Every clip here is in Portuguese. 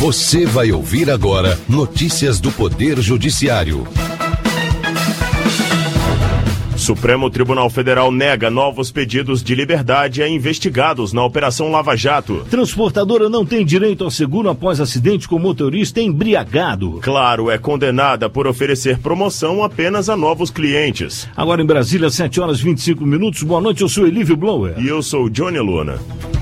Você vai ouvir agora notícias do Poder Judiciário. Supremo Tribunal Federal nega novos pedidos de liberdade a investigados na Operação Lava Jato. Transportadora não tem direito ao seguro após acidente com motorista embriagado. Claro, é condenada por oferecer promoção apenas a novos clientes. Agora em Brasília, 7h25. Boa noite, eu sou Elívio Blower. E eu sou Johnny Luna.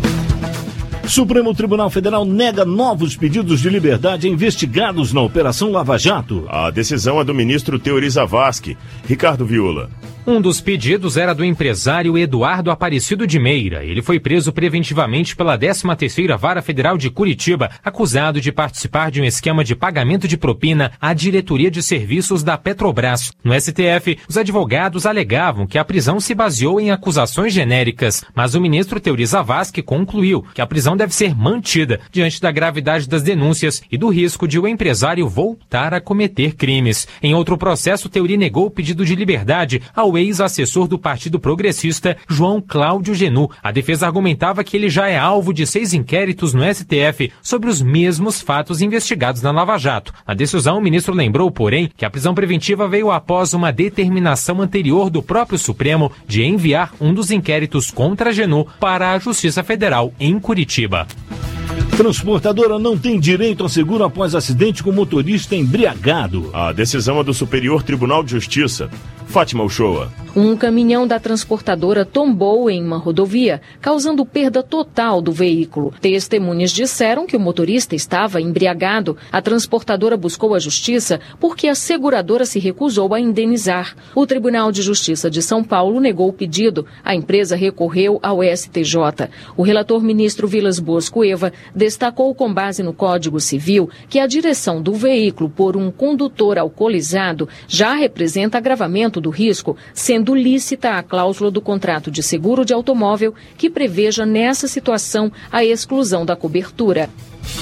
Supremo Tribunal Federal nega novos pedidos de liberdade a investigados na Operação Lava Jato. A decisão é do ministro Teori Zavascki. Ricardo Viula. Um dos pedidos era do empresário Eduardo Aparecido de Meira. Ele foi preso preventivamente pela 13ª Vara Federal de Curitiba, acusado de participar de um esquema de pagamento de propina à Diretoria de Serviços da Petrobras. No STF, os advogados alegavam que a prisão se baseou em acusações genéricas, mas o ministro Teori Zavascki concluiu que a prisão deve ser mantida diante da gravidade das denúncias e do risco de o empresário voltar a cometer crimes. Em outro processo, Teori negou o pedido de liberdade ao ex-assessor do Partido Progressista, João Cláudio Genu. A defesa argumentava que ele já é alvo de 6 inquéritos no STF sobre os mesmos fatos investigados na Lava Jato. Na decisão, o ministro lembrou, porém, que a prisão preventiva veio após uma determinação anterior do próprio Supremo de enviar um dos inquéritos contra Genu para a Justiça Federal em Curitiba. Transportadora não tem direito ao seguro após acidente com motorista embriagado. A decisão é do Superior Tribunal de Justiça. Fátima Uchoa. Um caminhão da transportadora tombou em uma rodovia, causando perda total do veículo. Testemunhas disseram que o motorista estava embriagado. A transportadora buscou a justiça porque a seguradora se recusou a indenizar. O Tribunal de Justiça de São Paulo negou o pedido. A empresa recorreu ao STJ. O relator ministro Vilas Boas Cueva destacou com base no Código Civil que a direção do veículo por um condutor alcoolizado já representa agravamento do risco, sendo lícita a cláusula do contrato de seguro de automóvel que preveja nessa situação a exclusão da cobertura.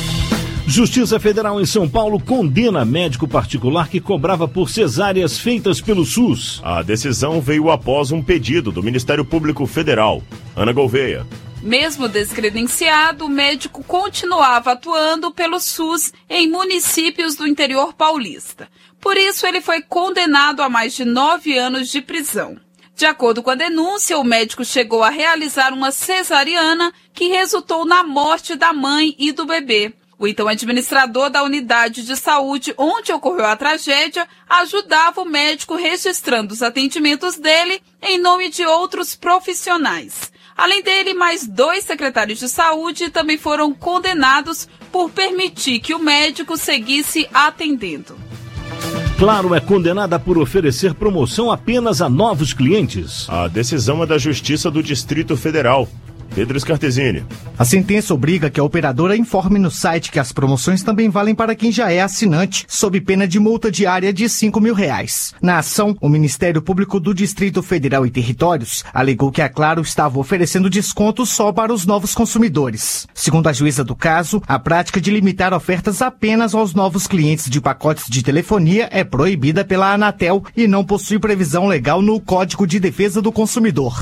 Justiça Federal em São Paulo condena médico particular que cobrava por cesáreas feitas pelo SUS. A decisão veio após um pedido do Ministério Público Federal. Ana Gouveia. Mesmo descredenciado, o médico continuava atuando pelo SUS em municípios do interior paulista. Por isso, ele foi condenado a mais de 9 anos de prisão. De acordo com a denúncia, o médico chegou a realizar uma cesariana que resultou na morte da mãe e do bebê. O então administrador da unidade de saúde onde ocorreu a tragédia ajudava o médico registrando os atendimentos dele em nome de outros profissionais. Além dele, mais 2 secretários de saúde também foram condenados por permitir que o médico seguisse atendendo. Claro é condenada por oferecer promoção apenas a novos clientes. A decisão é da Justiça do Distrito Federal. Pedro Scartesini. A sentença obriga que a operadora informe no site que as promoções também valem para quem já é assinante, sob pena de multa diária de R$5.000. Na ação, o Ministério Público do Distrito Federal e Territórios alegou que a Claro estava oferecendo descontos só para os novos consumidores. Segundo a juíza do caso, a prática de limitar ofertas apenas aos novos clientes de pacotes de telefonia é proibida pela Anatel e não possui previsão legal no Código de Defesa do Consumidor.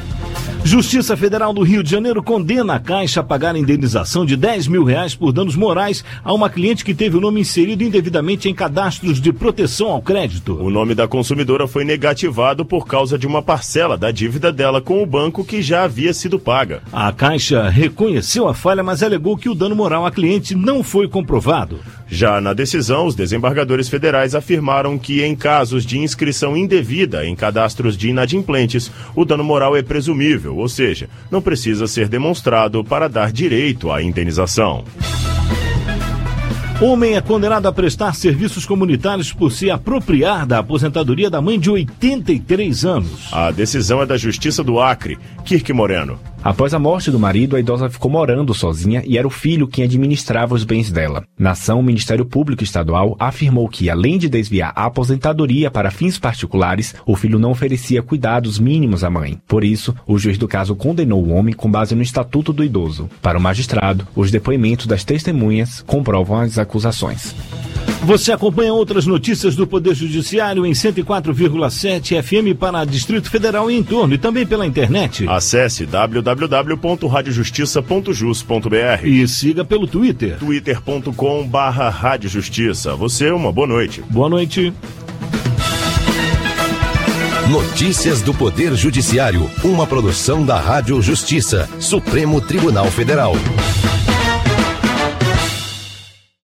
Justiça Federal do Rio de Janeiro condena a Caixa a pagar a indenização de R$10.000 por danos morais a uma cliente que teve o nome inserido indevidamente em cadastros de proteção ao crédito. O nome da consumidora foi negativado por causa de uma parcela da dívida dela com o banco que já havia sido paga. A Caixa reconheceu a falha, mas alegou que o dano moral à cliente não foi comprovado. Já na decisão, os desembargadores federais afirmaram que em casos de inscrição indevida em cadastros de inadimplentes, o dano moral é presumível, ou seja, não precisa ser demonstrado para dar direito à indenização. Homem é condenado a prestar serviços comunitários por se apropriar da aposentadoria da mãe de 83 anos. A decisão é da Justiça do Acre. Kirk Moreno. Após a morte do marido, a idosa ficou morando sozinha e era o filho quem administrava os bens dela. Na ação, o Ministério Público Estadual afirmou que, além de desviar a aposentadoria para fins particulares, o filho não oferecia cuidados mínimos à mãe. Por isso, o juiz do caso condenou o homem com base no Estatuto do Idoso. Para o magistrado, os depoimentos das testemunhas comprovam as acusações. Você acompanha outras notícias do Poder Judiciário em 104,7 FM para Distrito Federal e em torno, e também pela internet. Acesse www.radiojustiça.jus.br e siga pelo Twitter. twitter.com/radiojustiça. Você, uma boa noite. Boa noite. Notícias do Poder Judiciário, uma produção da Rádio Justiça, Supremo Tribunal Federal.